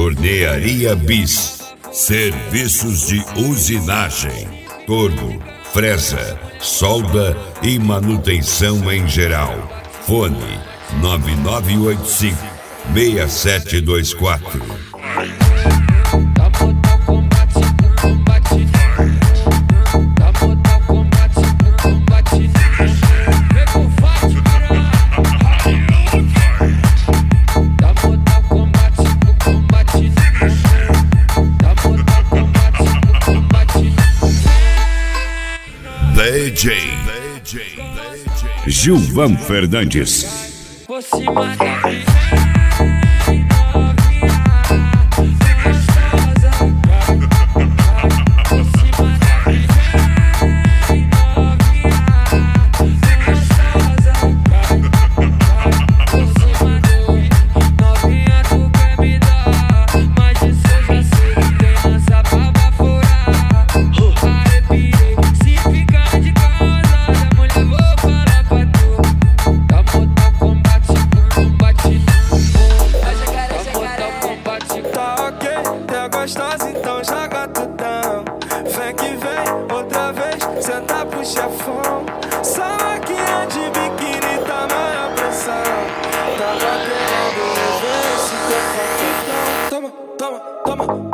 Tornearia Bis. Serviços de usinagem, torno, fresa, solda e manutenção em geral. Fone 9985-6724. DJ Gilvan Fernandes. Por cima da gostosa, então joga tudão. Vem que vem, outra vez, senta pro chefão. Salaquinha de biquíni, tamanha pressão. Tava querendo ver se teu toma, toma, toma.